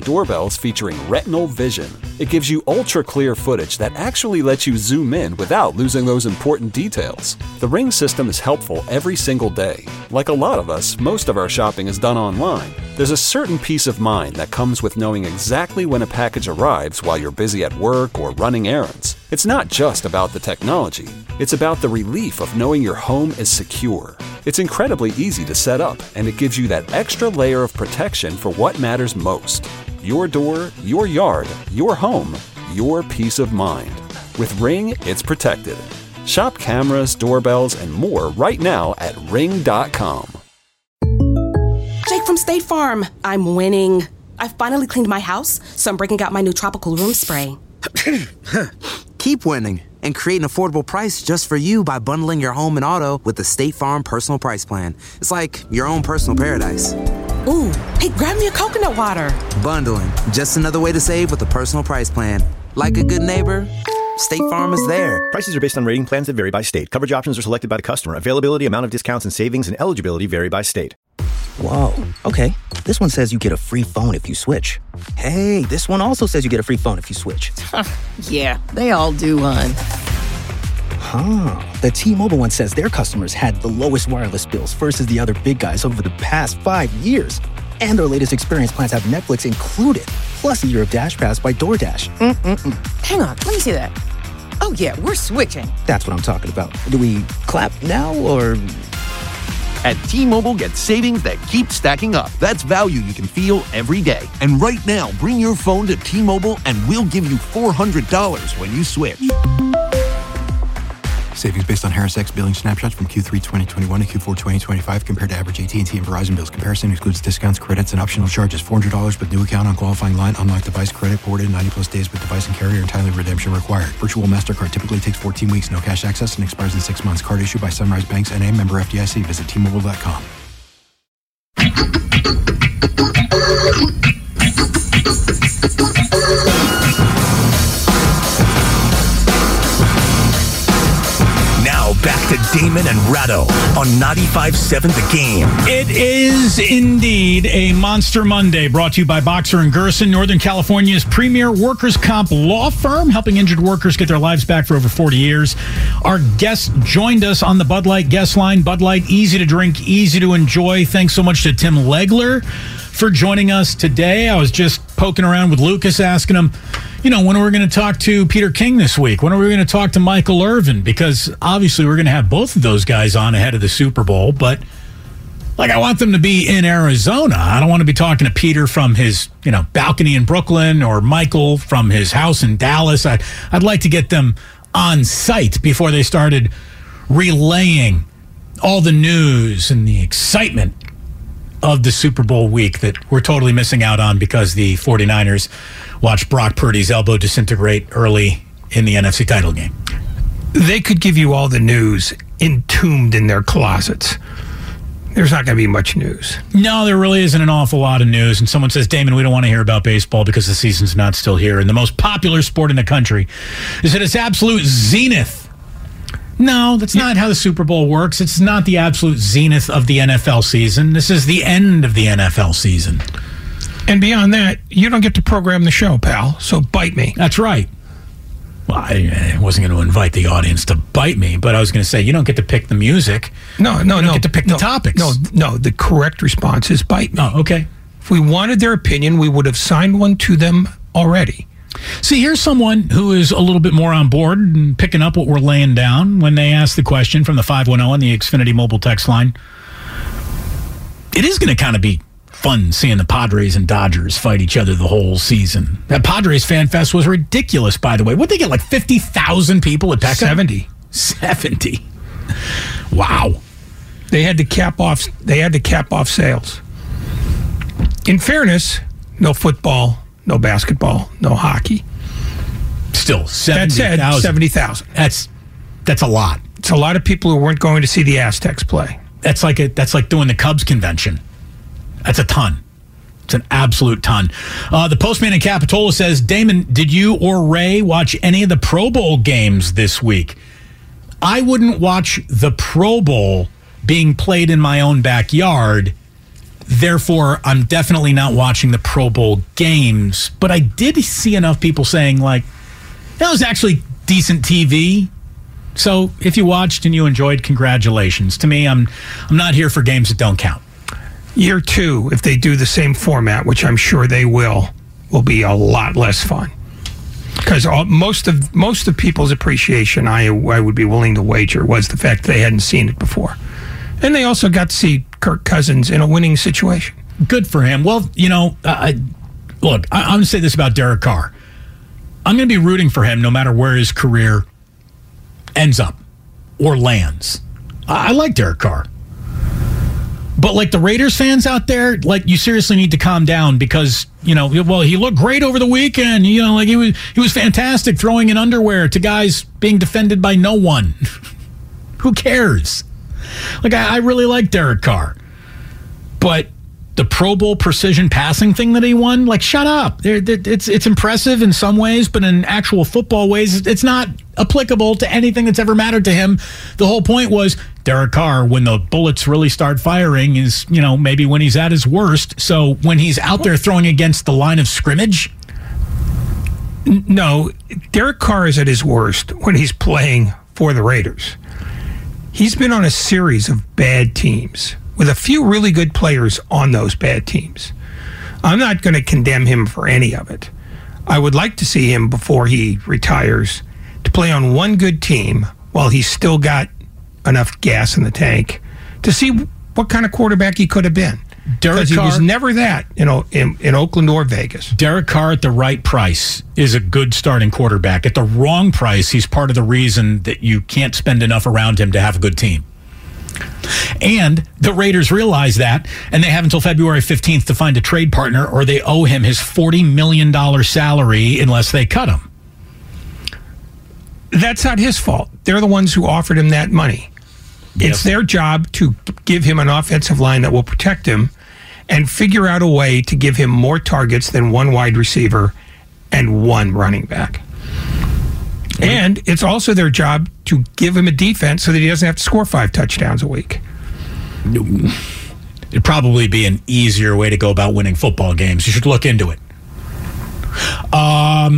doorbells featuring retinal vision. It gives you ultra-clear footage that actually lets you zoom in without losing those important details. The Ring system is helpful every single day. Like a lot of us, most of our shopping is done online. There's a certain peace of mind that comes with knowing exactly when a package arrives while you're busy at work or running errands. It's not just about the technology. It's about the relief of knowing your home is secure. It's incredibly easy to set up, and it gives you that extra layer of protection for what matters most. Your door, your yard, your home, your peace of mind. With Ring, it's protected. Shop cameras, doorbells, and more right now at Ring.com. Jake from State Farm. I'm winning. I finally cleaned my house, so I'm breaking out my new tropical room spray. Keep winning and create an affordable price just for you by bundling your home and auto with the State Farm Personal Price Plan. It's like your own personal paradise. Ooh, hey, grab me a coconut water. Bundling, just another way to save with the Personal Price Plan. Like a good neighbor, State Farm is there. Prices are based on rating plans that vary by state. Coverage options are selected by the customer. Availability, amount of discounts and savings, and eligibility vary by state. Whoa, okay. This one says you get a free phone if you switch. Hey, this one also says you get a free phone if you switch. Yeah, they all do, hon. Huh. The T-Mobile one says their customers had the lowest wireless bills versus the other big guys over the past 5 years. And their latest experience plans have Netflix included, plus a year of Dash Pass by DoorDash. Hang on, let me see that. Oh yeah, we're switching. That's what I'm talking about. Do we clap now, or... At T-Mobile, get savings that keep stacking up. That's value you can feel every day. And right now, bring your phone to T-Mobile and we'll give you $400 when you switch. Savings based on Harris X billing snapshots from Q3 2021 to Q4 2025 compared to average AT&T and Verizon bills. Comparison excludes discounts, credits, and optional charges. $400 with new account on qualifying line. Unlocked device credit ported 90-plus days with device and carrier, and timely redemption required. Virtual MasterCard typically takes 14 weeks. No cash access and expires in 6 months. Card issued by Sunrise Banks N.A. member FDIC. Visit T-Mobile.com. Back to Damon and Ratto on 95.7 The Game. It is indeed a Monster Monday, brought to you by Boxer & Gerson, Northern California's premier workers' comp law firm, helping injured workers get their lives back for over 40 years. Our guest joined us on the Bud Light guest line. Bud Light, easy to drink, easy to enjoy. Thanks so much to Tim Legler for joining us today. I was just poking around with Lucas, asking him, when are we going to talk to Peter King this week? When are we going to talk to Michael Irvin? Because obviously we're going to have both of those guys on ahead of the Super Bowl, but I want them to be in Arizona. I don't want to be talking to Peter from his, balcony in Brooklyn, or Michael from his house in Dallas. I'd like to get them on site before they started relaying all the news and the excitement of the Super Bowl week that we're totally missing out on because the 49ers watched Brock Purdy's elbow disintegrate early in the NFC title game. They could give you all the news entombed in their closets. There's not going to be much news. No, there really isn't an awful lot of news. And someone says, Damon, we don't want to hear about baseball because the season's not still here. And the most popular sport in the country is at its absolute zenith. No, that's not how the Super Bowl works. It's not the absolute zenith of the NFL season. This is the end of the NFL season. And beyond that, you don't get to program the show, pal, so bite me. That's right. Well, I wasn't going to invite the audience to bite me, but I was going to say, you don't get to pick the music. No. You don't get to pick the topics. No, the correct response is bite me. Oh, okay. If we wanted their opinion, we would have signed one to them already. See, here's someone who is a little bit more on board and picking up what we're laying down when they ask the question from the 510 on the Xfinity mobile text line. It is going to kind of be fun seeing the Padres and Dodgers fight each other the whole season. That Padres Fan Fest was ridiculous, by the way. What'd they get, like 50,000 people at Peckham? 70. Wow. They had to cap off sales. In fairness, no football, no basketball, no hockey. Still, 70,000. That said, 70,000. That's a lot. It's a lot of people who weren't going to see the Aztecs play. That's like doing the Cubs convention. That's a ton. It's an absolute ton. The postman in Capitola says, Damon, did you or Ray watch any of the Pro Bowl games this week? I wouldn't watch the Pro Bowl being played in my own backyard. Therefore, I'm definitely not watching the Pro Bowl games. But I did see enough people saying, like, that was actually decent TV. So if you watched and you enjoyed, congratulations. To me, I'm not here for games that don't count. Year 2, if they do the same format, which I'm sure they will be a lot less fun. Because most of people's appreciation, I would be willing to wager, was the fact that they hadn't seen it before. And they also got to see Kirk Cousins in a winning situation. Good for him. Well, look, I'm going to say this about Derek Carr. I'm going to be rooting for him no matter where his career ends up or lands. I like Derek Carr. But like the Raiders fans out there, like you seriously need to calm down because, he looked great over the weekend. Like he was fantastic throwing in underwear to guys being defended by no one. Who cares? Like I really like Derek Carr. But the Pro Bowl precision passing thing that he won, like shut up. It's impressive in some ways, but in actual football ways, it's not applicable to anything that's ever mattered to him. The whole point was Derek Carr, when the bullets really start firing, is, maybe when he's at his worst. So when he's out there throwing against the line of scrimmage? No, Derek Carr is at his worst when he's playing for the Raiders. He's been on a series of bad teams with a few really good players on those bad teams. I'm not going to condemn him for any of it. I would like to see him, before he retires, to play on one good team while he's still got enough gas in the tank to see what kind of quarterback he could have been. Because he was never that, in Oakland or Vegas. Derek Carr at the right price is a good starting quarterback. At the wrong price, he's part of the reason that you can't spend enough around him to have a good team. And the Raiders realize that, and they have until February 15th to find a trade partner, or they owe him his $40 million salary unless they cut him. That's not his fault. They're the ones who offered him that money. It's their job to give him an offensive line that will protect him and figure out a way to give him more targets than one wide receiver and one running back. And it's also their job to give him a defense so that he doesn't have to score 5 touchdowns a week. It'd probably be an easier way to go about winning football games. You should look into it. I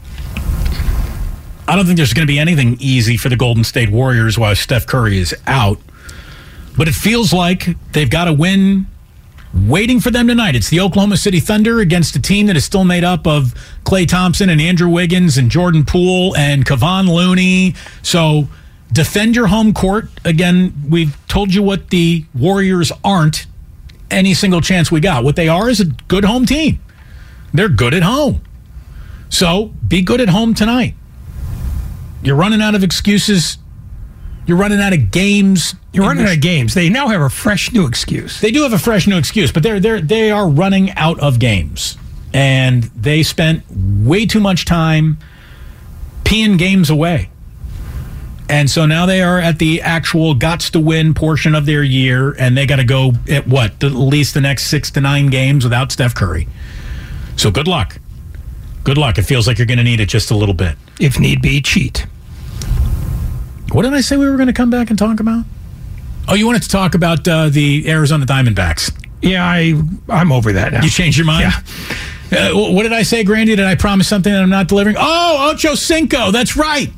don't think there's going to be anything easy for the Golden State Warriors while Steph Curry is out. But it feels like they've got a win waiting for them tonight. It's the Oklahoma City Thunder against a team that is still made up of Klay Thompson and Andrew Wiggins and Jordan Poole and Kevon Looney. So defend your home court. Again, we've told you what the Warriors aren't any single chance we got. What they are is a good home team. They're good at home. So be good at home tonight. You're running out of excuses. You're running out of games. You're running out of games. They now have a fresh new excuse. They do have a fresh new excuse, but they are running out of games. And they spent way too much time peeing games away. And so now they are at the actual gots to win portion of their year, and they got to go at least the next 6 to 9 games without Steph Curry. So good luck. Good luck. It feels like you're going to need it just a little bit. If need be, cheat. What did I say we were going to come back and talk about? Oh, you wanted to talk about the Arizona Diamondbacks. Yeah, I'm over that now. You changed your mind? Yeah. What did I say, Grandy? Did I promise something that I'm not delivering? Oh, Ocho Cinco. That's right.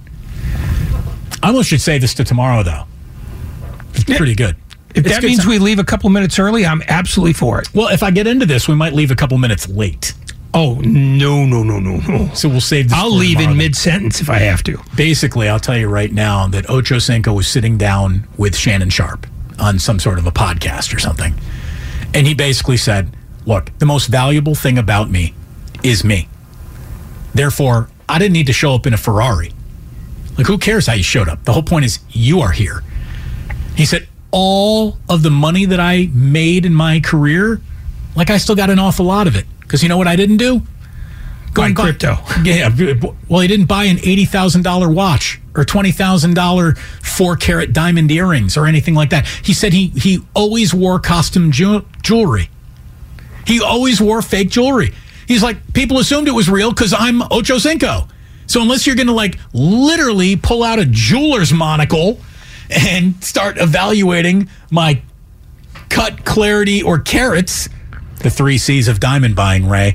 I almost should say this to tomorrow, though. It's pretty good. If that means we leave a couple minutes early, I'm absolutely for it. Well, if I get into this, we might leave a couple minutes late. Oh, no. So we'll save this. I'll leave in mid-sentence if I have to. Basically, I'll tell you right now that Ocho Cinco was sitting down with Shannon Sharpe on some sort of a podcast or something. And he basically said, look, the most valuable thing about me is me. Therefore, I didn't need to show up in a Ferrari. Like, who cares how you showed up? The whole point is you are here. He said, all of the money that I made in my career, like I still got an awful lot of it. Because you know what I didn't do? Buy crypto. Yeah. Well, he didn't buy an $80,000 watch or $20,000 4-carat diamond earrings or anything like that. He said he always wore costume jewelry. He always wore fake jewelry. He's like, people assumed it was real because I'm Ocho Cinco. So unless you're going to like literally pull out a jeweler's monocle and start evaluating my cut, clarity, or carats. The 3 C's of diamond buying, Ray.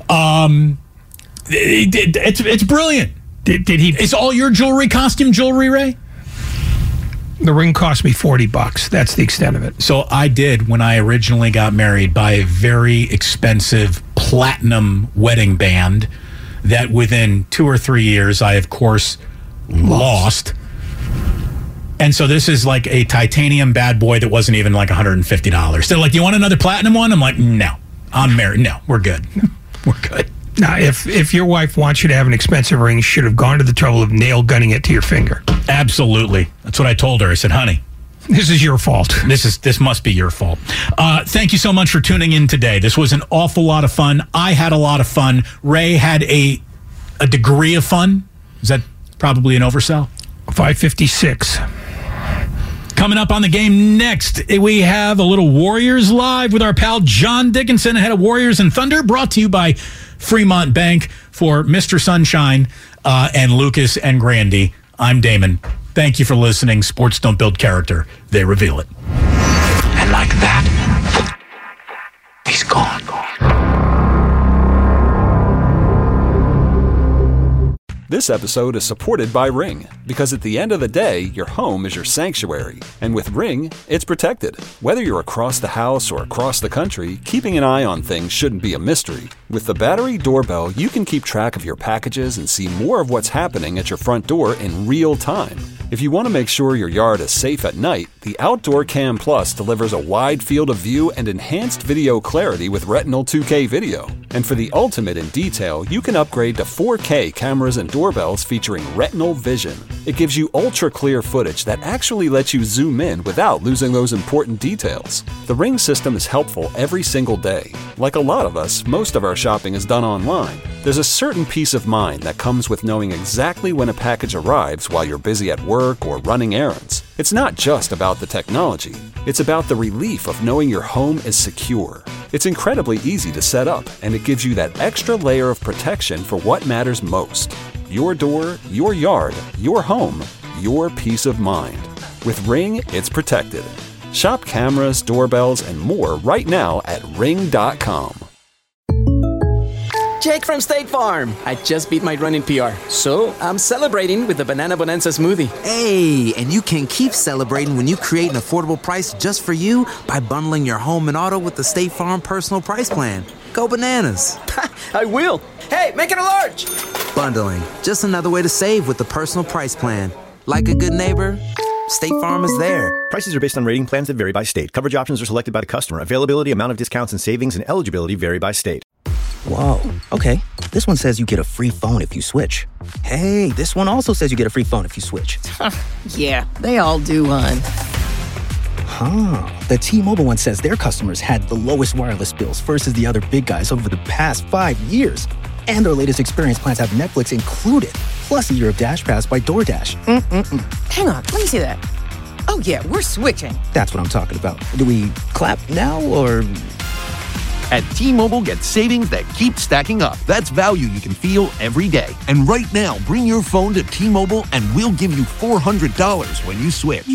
It's brilliant. Did he? Is all your jewelry costume jewelry, Ray? The ring cost me $40. That's the extent of it. So I did, when I originally got married, buy a very expensive platinum wedding band that within 2 or 3 years I, of course, lost. And so this is like a titanium bad boy that wasn't even like $150. They're like, you want another platinum one? I'm like, no, I'm married. No, we're good. We're good. Now, if your wife wants you to have an expensive ring, you should have gone to the trouble of nail gunning it to your finger. Absolutely. That's what I told her. I said, honey, this is your fault. This must be your fault. Thank you so much for tuning in today. This was an awful lot of fun. I had a lot of fun. Ray had a degree of fun. Is that probably an oversell? 556. Coming up on the game next, we have a little Warriors Live with our pal John Dickinson ahead of Warriors and Thunder, brought to you by Fremont Bank. For Mr. Sunshine and Lucas and Grandy, I'm Damon. Thank you for listening. Sports don't build character. They reveal it. And like that, he's gone. This episode is supported by Ring, because at the end of the day, your home is your sanctuary. And with Ring, it's protected. Whether you're across the house or across the country, keeping an eye on things shouldn't be a mystery. With the battery doorbell, you can keep track of your packages and see more of what's happening at your front door in real time. If you want to make sure your yard is safe at night, the Outdoor Cam Plus delivers a wide field of view and enhanced video clarity with Retinal 2K video. And for the ultimate in detail, you can upgrade to 4K cameras and doorbells featuring Retinal Vision. It gives you ultra-clear footage that actually lets you zoom in without losing those important details. The Ring system is helpful every single day. Like a lot of us, most of our shopping is done online. There's a certain peace of mind that comes with knowing exactly when a package arrives while you're busy at work or running errands. It's not just about the technology. It's about the relief of knowing your home is secure. It's incredibly easy to set up, and it gives you that extra layer of protection for what matters most. Your door, your yard, your home, your peace of mind. With Ring, it's protected. Shop cameras, doorbells, and more right now at ring.com. Jake from State Farm. I just beat my running PR, so I'm celebrating with the Banana Bonanza smoothie. Hey, and you can keep celebrating when you create an affordable price just for you by bundling your home and auto with the State Farm Personal Price Plan. Go bananas. I will. Hey, make it a large. Bundling, just another way to save with the Personal Price Plan. Like a good neighbor, State Farm is there. Prices are based on rating plans that vary by state. Coverage options are selected by the customer. Availability, amount of discounts and savings, and eligibility vary by state. Whoa, okay. This one says you get a free phone if you switch. Hey, this one also says you get a free phone if you switch. Yeah, they all do, hon. The T-Mobile one says their customers had the lowest wireless bills versus the other big guys over the past 5 years. And their latest experience plans have Netflix included, plus a year of DashPass by DoorDash. Hang on, let me see that. Oh, yeah, we're switching. That's what I'm talking about. Do we clap now or... At T-Mobile, get savings that keep stacking up. That's value you can feel every day. And right now, bring your phone to T-Mobile and we'll give you $400 when you switch.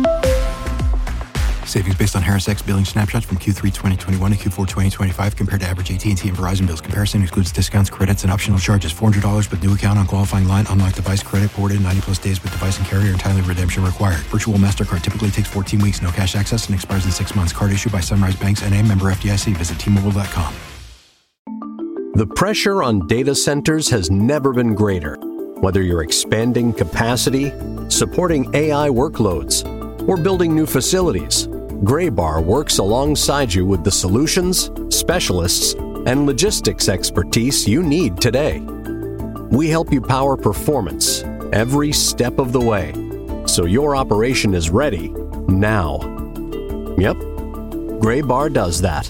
Savings based on Harris X billing snapshots from Q3 2021 to Q4 2025 compared to average AT&T and Verizon bills. Comparison excludes discounts, credits, and optional charges. $400 with new account on qualifying line. Unlock device credit ported 90-plus days with device and carrier, and timely redemption required. Virtual MasterCard typically takes 14 weeks. No cash access and expires in 6 months. Card issued by Sunrise Banks, N.A. member FDIC. Visit T-Mobile.com. The pressure on data centers has never been greater. Whether you're expanding capacity, supporting AI workloads, or building new facilities, Graybar works alongside you with the solutions, specialists, and logistics expertise you need today. We help you power performance every step of the way, so your operation is ready now. Yep, Graybar does that.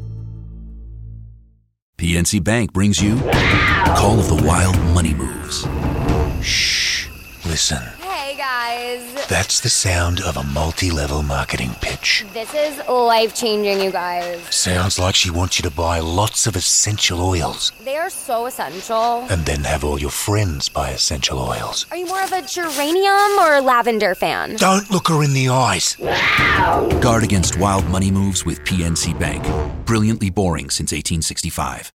PNC Bank brings you Call of the Wild Money Moves. Shh, listen. Hey, Hey, guys. That's the sound of a multi-level marketing pitch. This is life-changing, you guys. Sounds like she wants you to buy lots of essential oils. They are so essential. And then have all your friends buy essential oils. Are you more of a geranium or lavender fan? Don't look her in the eyes. Guard against wild money moves with PNC Bank. Brilliantly boring since 1865.